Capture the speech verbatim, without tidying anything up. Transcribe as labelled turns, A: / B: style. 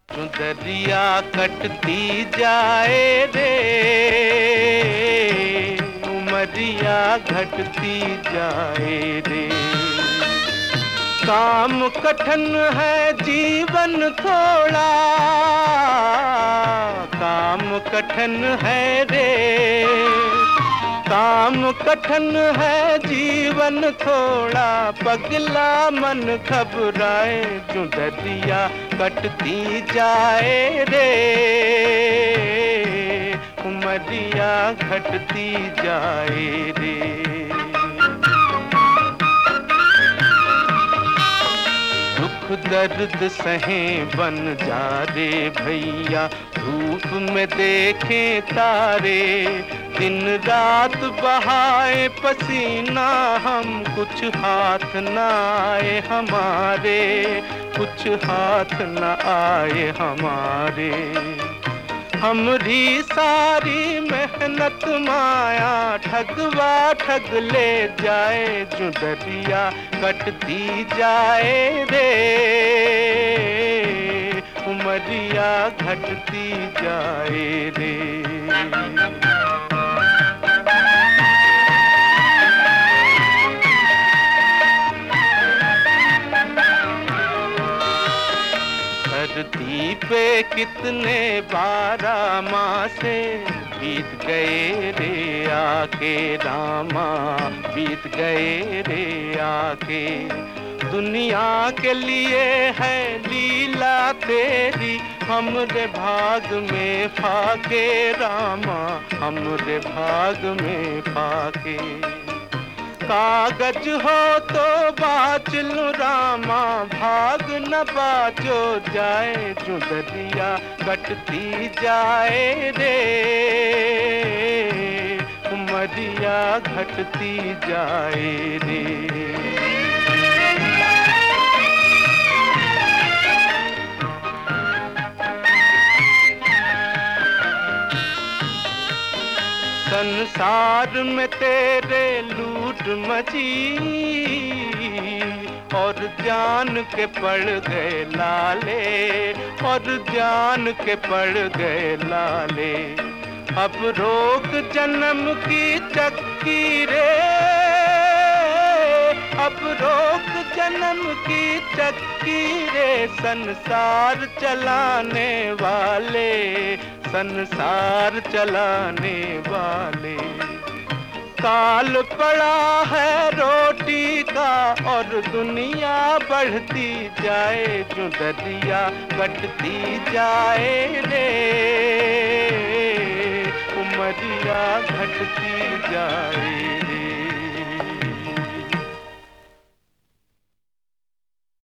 A: दरिया कटती जाए रे, उमरिया घटती जाए रे। काम कठिन है जीवन थोड़ा, काम कठिन है रे, काम कठिन है जीवन थोड़ा। पगला मन घबराए जो दरिया कटती जाए रे, उमरिया घटती जाए रे। दुख दर्द सहें बन जा रे भैया, धूप में देखें तारे। दिन रात बहाए पसीना हम, कुछ हाथ न आए हमारे, कुछ हाथ न आए हमारे। हमरी सारी मेहनत माया ठगवा ठग ले जाए जो दरिया कटती जाए रे, उमरिया घटती जाए रे। धरती पे कितने बारह मासे बीत गए रे आके रामा, बीत गए रे आके। दुनिया के लिए है लीला तेरी, हमरे भाग में फाके रामा, हमरे भाग में फाके। कागज हो तो बाच लूं रामा, भाग न बाचो जाए जो दरिया कटती जाए रे, उमरिया घटती जाए रे। संसार में तेरे लूट मची और जान के पड़ गए लाले, और जान के पड़ गए लाले। अब रोक जन्म की चक्की रे, अब रोक जन्म की चक्की रे। संसार चलाने वाले, संसार चलाने वाले। काल पड़ा है रोटी का और दुनिया बढ़ती जाए जो दरिया कटती जाए रे, उमरिया घटती जाए।